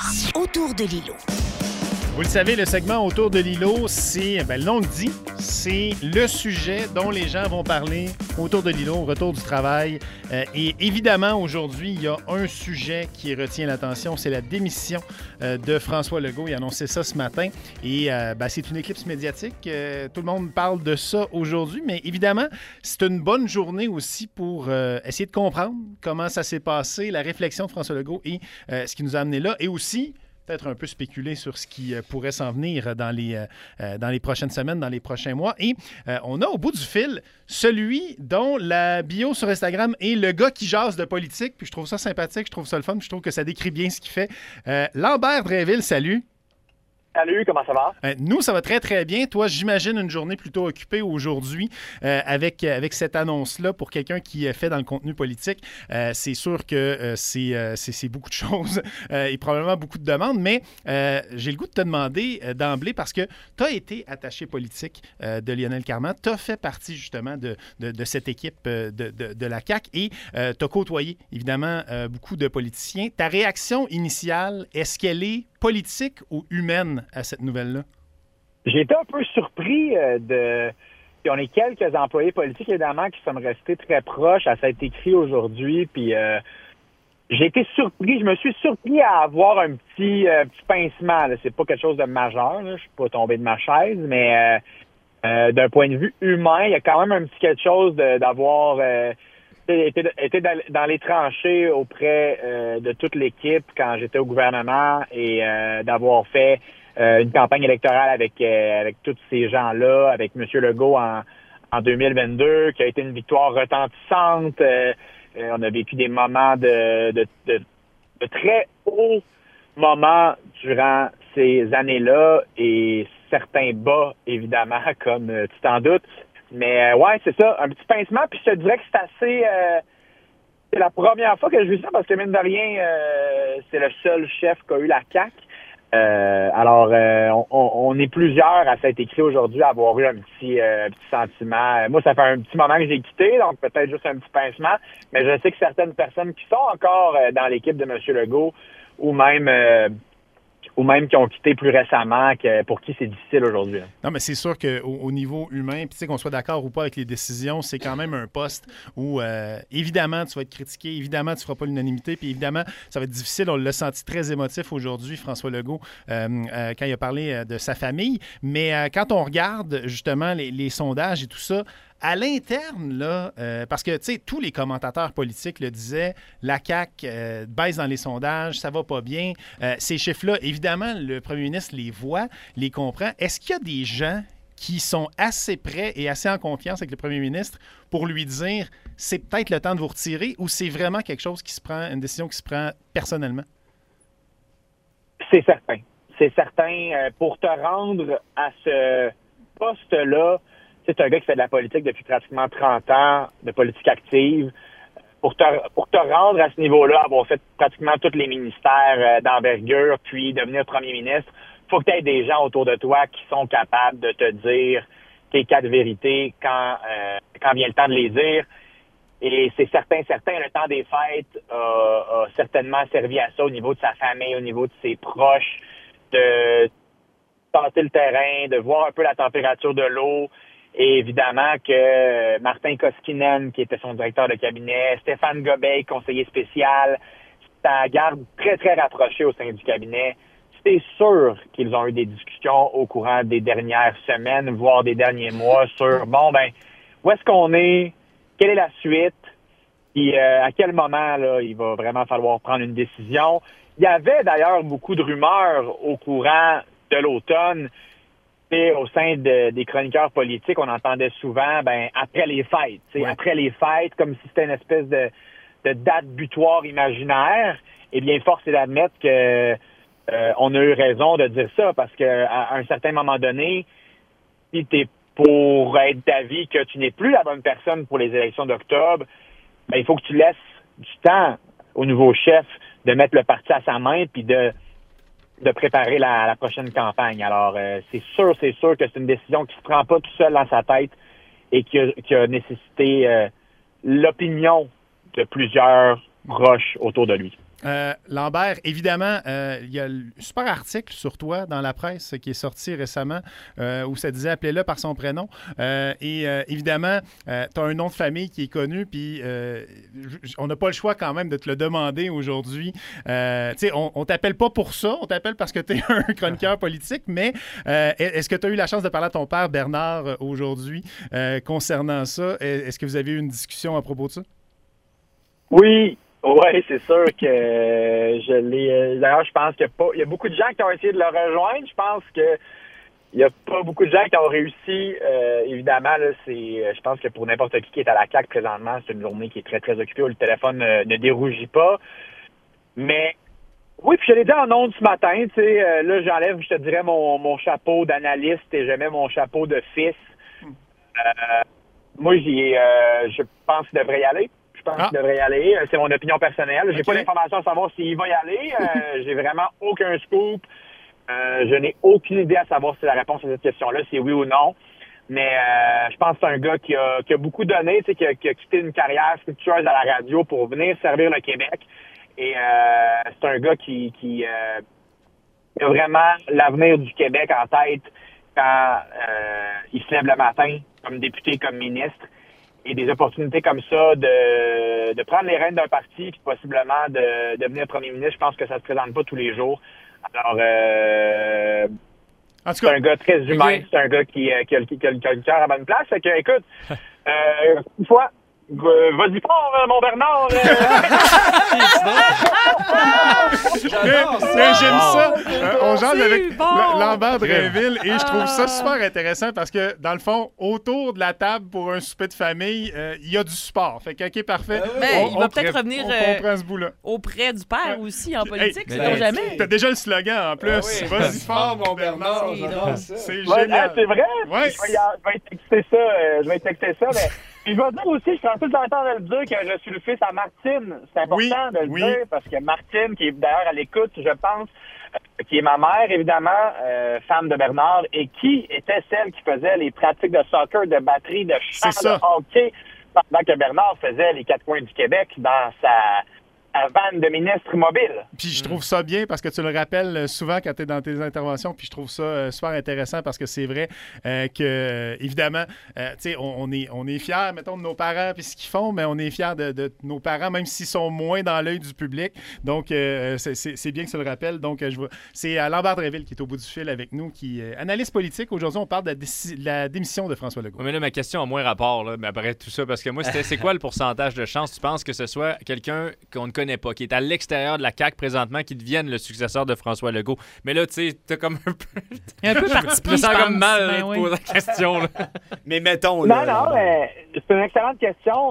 Autour de l'îlot. Vous le savez, le segment Autour de l'îlot, c'est, le nom le dit, c'est le sujet dont les gens vont parler autour de l'îlot, au retour du travail. Et évidemment, aujourd'hui, il y a un sujet qui retient l'attention, c'est la démission de François Legault. Il a annoncé ça ce matin. Et c'est une éclipse médiatique. Tout le monde parle de ça aujourd'hui. Mais évidemment, c'est une bonne journée aussi pour essayer de comprendre comment ça s'est passé, la réflexion de François Legault et ce qui nous a amené là. Et aussi, peut-être un peu spéculer sur ce qui pourrait s'en venir dans les prochaines semaines, dans les prochains mois. Et on a au bout du fil celui dont la bio sur Instagram est le gars qui jase de politique. Puis je trouve ça sympathique, je trouve ça le fun, puis je trouve que ça décrit bien ce qu'il fait. Lambert Drainville, salut. Salut, comment ça va? Nous, ça va très, très bien. Toi, j'imagine une journée plutôt occupée aujourd'hui avec cette annonce-là pour quelqu'un qui fait dans le contenu politique. C'est sûr que c'est beaucoup de choses et probablement beaucoup de demandes, mais j'ai le goût de te demander d'emblée, parce que tu as été attaché politique de Lionel Carman, tu as fait partie justement de cette équipe de la CAQ et tu as côtoyé évidemment beaucoup de politiciens. Ta réaction initiale, est-ce qu'elle est politique ou humaine à cette nouvelle-là? J'ai été un peu surpris on est quelques employés politiques, évidemment, qui sont restés très proches à cet écrit aujourd'hui. Puis j'ai été surpris. Je me suis surpris à avoir un petit pincement. Là. C'est pas quelque chose de majeur. Là. Je suis pas tombé de ma chaise, mais d'un point de vue humain, il y a quand même un petit quelque chose d'avoir été dans les tranchées auprès de toute l'équipe quand j'étais au gouvernement et d'avoir fait une campagne électorale avec tous ces gens-là, avec M. Legault en 2022, qui a été une victoire retentissante. On a vécu des moments de très hauts moments durant ces années-là et certains bas, évidemment, comme tu t'en doutes. Mais ouais, c'est ça, un petit pincement. Puis je te dirais que c'est assez... c'est la première fois que je vis ça parce que, mine de rien, c'est le seul chef qu'a eu la CAQ. On est plusieurs à s'être écrit aujourd'hui à avoir eu un petit sentiment. Moi, ça fait un petit moment que j'ai quitté, donc peut-être juste un petit pincement. Mais je sais que certaines personnes qui sont encore dans l'équipe de M. Legault ou même qui ont quitté plus récemment, pour qui c'est difficile aujourd'hui. Non, mais c'est sûr qu'au niveau humain, puis tu sais qu'on soit d'accord ou pas avec les décisions, c'est quand même un poste où, évidemment, tu vas être critiqué, évidemment, tu ne feras pas l'unanimité, puis évidemment, ça va être difficile. On l'a senti très émotif aujourd'hui, François Legault, quand il a parlé de sa famille. Mais quand on regarde, justement, les sondages et tout ça, à l'interne, là, parce que, tu sais, tous les commentateurs politiques le disaient, la CAQ baisse dans les sondages, ça va pas bien. Ces chiffres-là, évidemment, le premier ministre les voit, les comprend. Est-ce qu'il y a des gens qui sont assez prêts et assez en confiance avec le premier ministre pour lui dire c'est peut-être le temps de vous retirer, ou c'est vraiment quelque chose qui se prend, une décision qui se prend personnellement? C'est certain. C'est certain. Pour te rendre à ce poste-là, c'est un gars qui fait de la politique depuis pratiquement 30 ans, de politique active. Pour te rendre à ce niveau-là, avoir fait pratiquement tous les ministères d'envergure, puis devenir premier ministre, faut que tu aies des gens autour de toi qui sont capables de te dire tes 4 vérités quand vient le temps de les dire. Et c'est certain, le temps des fêtes a certainement servi à ça au niveau de sa famille, au niveau de ses proches, de tenter le terrain, de voir un peu la température de l'eau. Et évidemment que Martin Koskinen, qui était son directeur de cabinet, Stéphane Gobeil, conseiller spécial, ça garde très, très rapproché au sein du cabinet. C'est sûr qu'ils ont eu des discussions au courant des dernières semaines, voire des derniers mois, sur, où est-ce qu'on est, quelle est la suite, et à quel moment là il va vraiment falloir prendre une décision. Il y avait d'ailleurs beaucoup de rumeurs au courant de l'automne. Au sein des chroniqueurs politiques, on entendait souvent après les fêtes. Ouais. Après les fêtes, comme si c'était une espèce de date butoir imaginaire. Eh bien, force est d'admettre que on a eu raison de dire ça, parce qu'à un certain moment donné, si tu es pour être d'avis que tu n'es plus la bonne personne pour les élections d'octobre, il faut que tu laisses du temps au nouveau chef de mettre le parti à sa main puis de préparer la prochaine campagne. Alors, c'est sûr que c'est une décision qui se prend pas tout seul dans sa tête et qui a nécessité l'opinion de plusieurs proches autour de lui. Lambert, évidemment, il y a un super article sur toi dans la presse qui est sorti récemment où ça disait « Appelez-le par son prénom ». Évidemment, tu as un nom de famille qui est connu, puis on n'a pas le choix quand même de te le demander aujourd'hui. On t'appelle pas pour ça, on t'appelle parce que tu es un chroniqueur politique, mais est-ce que tu as eu la chance de parler à ton père Bernard aujourd'hui concernant ça? Est-ce que vous avez eu une discussion à propos de ça? Oui, c'est sûr que je l'ai. D'ailleurs, je pense qu'il y a beaucoup de gens qui ont essayé de le rejoindre. Je pense que il n'y a pas beaucoup de gens qui ont réussi. Évidemment, là, je pense que pour n'importe qui est à la CAQ présentement, c'est une journée qui est très, très occupée où le téléphone ne dérougit pas. Mais oui, puis je l'ai dit en ondes ce matin, tu sais, là, j'enlève, je te dirais, mon chapeau d'analyste et je mets mon chapeau de fils. Moi, je pense qu'il devrait y aller. Je pense qu'il devrait y aller. C'est mon opinion personnelle. J'ai pas d'informations à savoir s'il va y aller. J'ai vraiment aucun scoop. Je n'ai aucune idée à savoir si la réponse à cette question-là, c'est oui ou non. Mais je pense que c'est un gars qui a beaucoup donné, tu sais, qui a quitté une carrière fructueuse à la radio pour venir servir le Québec. Et c'est un gars qui a vraiment l'avenir du Québec en tête quand il se lève le matin comme député, comme ministre. Et des opportunités comme ça de prendre les rênes d'un parti puis possiblement de devenir premier ministre, je pense que ça se présente pas tous les jours. Alors, c'est un gars très humain, c'est un gars qui a le cœur à bonne place. Fait que, écoute, une fois, vas-y fort, mon Bernard! J'aime ça! On jase avec Lambert Drainville et je trouve ça super intéressant parce que, dans le fond, autour de la table pour un souper de famille, il y a du sport. Fait que, OK, parfait. Il va peut-être revenir ce bout-là. auprès du père aussi en politique, hey, jamais. T'as déjà le slogan en plus. Vas-y fort, mon Bernard! C'est génial. C'est vrai? Ouais. Je vais texter ça, mais... Puis je vais dire aussi, je suis un peu content de le dire que je suis le fils à Martine. C'est important de le dire parce que Martine, qui est d'ailleurs à l'écoute, je pense, qui est ma mère, évidemment, femme de Bernard, et qui était celle qui faisait les pratiques de soccer, de batterie, de chant, de hockey, pendant que Bernard faisait les quatre coins du Québec dans sa vanne de ministre mobile. Puis je trouve ça bien parce que tu le rappelles souvent quand tu es dans tes interventions, puis je trouve ça super intéressant parce que c'est vrai que, évidemment, tu sais, on est fiers, mettons, de nos parents puis ce qu'ils font, mais on est fiers de nos parents, même s'ils sont moins dans l'œil du public. Donc, c'est bien que tu le rappelles. Donc, c'est Lambert Drainville qui est au bout du fil avec nous, qui est analyste politique. Aujourd'hui, on parle de la démission de François Legault. Mais là, ma question a moins rapport, là, mais après tout ça, parce que moi, c'est quoi le pourcentage de chance, tu penses, que ce soit quelqu'un qu'on ne connaît pas, qui est à l'extérieur de la CAQ présentement, qui devienne le successeur de François Legault. Mais là, tu sais, t'as comme un peu... Un peu parti pris, je me sens comme mal de poser la question. Là. Mais mettons... Non, c'est une excellente question.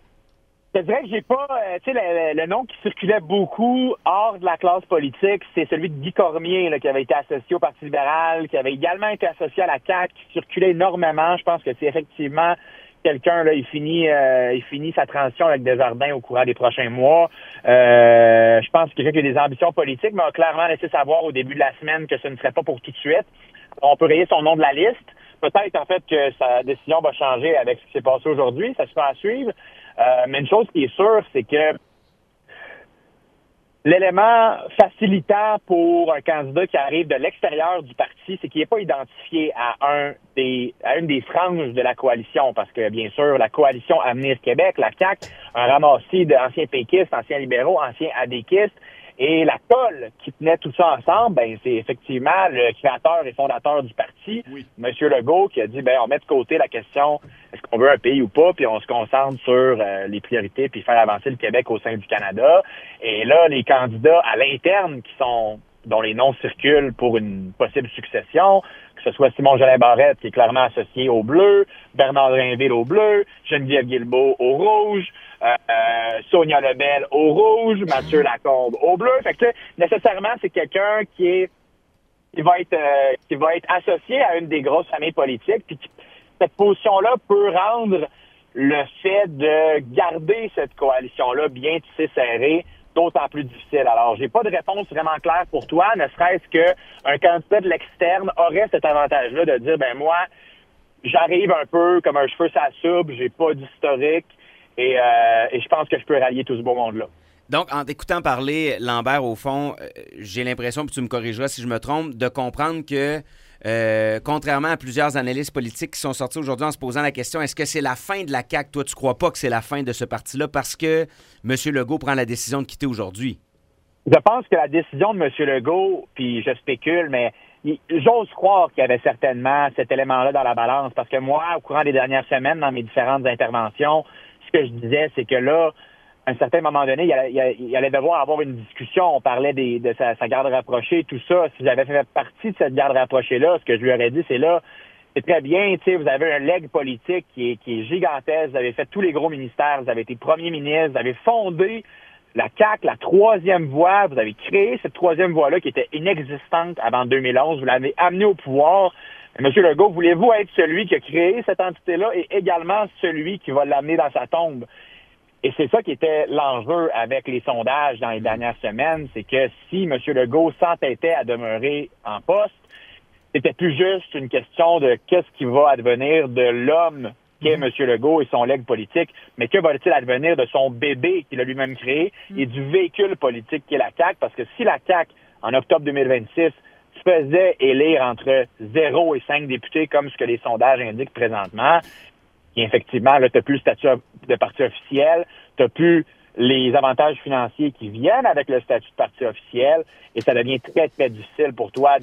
Je dirais que j'ai pas... tu sais, le nom qui circulait beaucoup hors de la classe politique, c'est celui de Guy Cormier, là, qui avait été associé au Parti libéral, qui avait également été associé à la CAQ, qui circulait énormément. Je pense que c'est effectivement... quelqu'un, là, il finit sa transition avec Desjardins au courant des prochains mois. Je pense que quelqu'un qui a des ambitions politiques, mais a clairement laissé savoir au début de la semaine que ce ne serait pas pour tout de suite. On peut rayer son nom de la liste. Peut-être, en fait, que sa décision va changer avec ce qui s'est passé aujourd'hui. Ça se fait à suivre. Mais une chose qui est sûre, c'est que l'élément facilitant pour un candidat qui arrive de l'extérieur du parti, c'est qu'il n'est pas identifié à une des franges de la coalition, parce que, bien sûr, la coalition Avenir Québec, la CAQ, un ramassis d'anciens péquistes, anciens libéraux, anciens adéquistes, et la colle qui tenait tout ça ensemble, ben c'est effectivement le créateur et fondateur du parti, M. Legault, qui a dit, on met de côté la question est-ce qu'on veut un pays ou pas, puis on se concentre sur les priorités, puis faire avancer le Québec au sein du Canada. Et là, les candidats à l'interne dont les noms circulent pour une possible succession, que ce soit Simon Jolin Barrette, qui est clairement associé au bleu, Bernard Drainville au bleu, Geneviève Guilbeault au rouge, Sonia Lebel au rouge, Mathieu Lacombe au bleu. Fait que nécessairement, c'est quelqu'un qui va être associé à une des grosses familles politiques, puis cette position-là peut rendre le fait de garder cette coalition-là bien tissée serrée d'autant plus difficile. Alors, j'ai pas de réponse vraiment claire pour toi, ne serait-ce qu'un candidat de l'externe aurait cet avantage-là de dire, moi, j'arrive un peu comme un cheveu sur la soupe, j'ai pas d'historique, et je pense que je peux rallier tout ce beau monde-là. Donc, en t'écoutant parler, Lambert, au fond, j'ai l'impression, puis tu me corrigeras si je me trompe, de comprendre que, contrairement à plusieurs analystes politiques qui sont sortis aujourd'hui en se posant la question, est-ce que c'est la fin de la CAQ? Toi, tu crois pas que c'est la fin de ce parti-là parce que M. Legault prend la décision de quitter aujourd'hui? Je pense que la décision de M. Legault, puis je spécule, mais j'ose croire qu'il y avait certainement cet élément-là dans la balance, parce que moi, au courant des dernières semaines, dans mes différentes interventions, ce que je disais, c'est que là, à un certain moment donné, il allait devoir avoir une discussion. On parlait de sa garde rapprochée, tout ça. Si j'avais fait partie de cette garde rapprochée-là, ce que je lui aurais dit, c'est là, c'est très bien, tu sais, vous avez un legs politique qui est gigantesque, vous avez fait tous les gros ministères, vous avez été premier ministre, vous avez fondé la CAQ, la troisième voie, vous avez créé cette troisième voie-là qui était inexistante avant 2011, vous l'avez amenée au pouvoir. Mais M. Legault, voulez-vous être celui qui a créé cette entité-là et également celui qui va l'amener dans sa tombe? Et c'est ça qui était l'enjeu avec les sondages dans les dernières semaines, c'est que si M. Legault s'entêtait à demeurer en poste, c'était plus juste une question de qu'est-ce qui va advenir de l'homme qu'est M. Legault et son legs politique, mais que va-t-il advenir de son bébé qu'il a lui-même créé et du véhicule politique qu'est la CAQ? Parce que si la CAQ, en octobre 2026, se faisait élire entre 0 et 5 députés, comme ce que les sondages indiquent présentement, et effectivement, là, tu n'as plus le statut de parti officiel, tu n'as plus les avantages financiers qui viennent avec le statut de parti officiel, et ça devient très, très difficile pour toi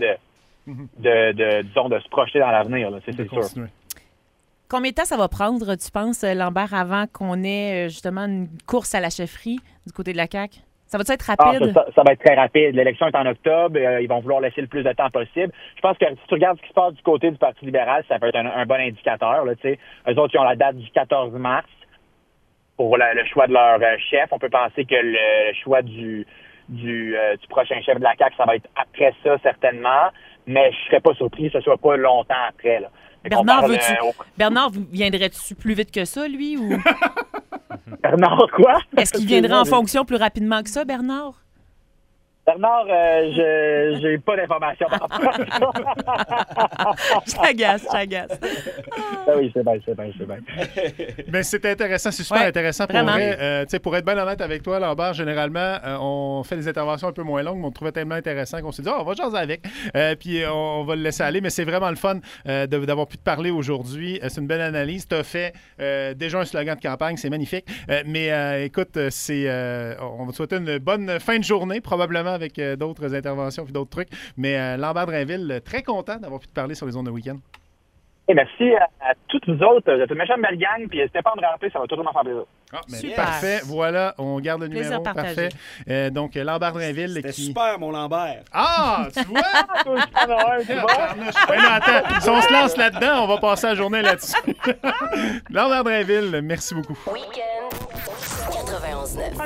disons, de se projeter dans l'avenir, là, c'est sûr. Combien de temps ça va prendre, tu penses, Lambert, avant qu'on ait justement une course à la chefferie du côté de la CAQ? Ça va être rapide? Ça va être très rapide. L'élection est en octobre. Ils vont vouloir laisser le plus de temps possible. Je pense que si tu regardes ce qui se passe du côté du Parti libéral, ça peut être un bon indicateur. Là, eux autres, ils ont la date du 14 mars pour le choix de leur chef. On peut penser que le choix du prochain chef de la CAQ, ça va être après ça, certainement. Mais je serais pas surpris que ce soit pas longtemps après. Là. Bernard, viendrait-tu plus vite que ça, lui? Ou... Bernard, quoi? Est-ce qu'il viendrait en fonction plus rapidement que ça, Bernard? Bernard, j'ai pas d'informations par rapport à ça. Je t'agace. Ah oui, c'est bien. Mais c'est intéressant, c'est super intéressant pour vrai. Pour être bien honnête avec toi, Lambert, généralement, on fait des interventions un peu moins longues, mais on trouvait tellement intéressant qu'on s'est dit, on va jaser avec. Puis on va le laisser aller. Mais c'est vraiment le fun d'avoir pu te parler aujourd'hui. C'est une belle analyse. Tu as fait déjà un slogan de campagne, c'est magnifique. Mais écoute, on va te souhaiter une bonne fin de journée, probablement avec d'autres interventions et d'autres trucs. Mais Lambert Drainville, très content d'avoir pu te parler sur les ondes de week-end. Et merci à toutes vous autres. Vous êtes une méchante belle gang, puis n'hésitez pas à me rappeler, ça va toujours m'en faire plaisir. Super. Parfait. Voilà, on garde le Plaisir numéro. partagé. Parfait. Donc, Lambert Drainville. C'était super, mon Lambert. Ah, tu vois? Attends, si on se lance là-dedans, on va passer la journée là-dessus. Lambert Drainville, merci beaucoup. Week-end 91.9.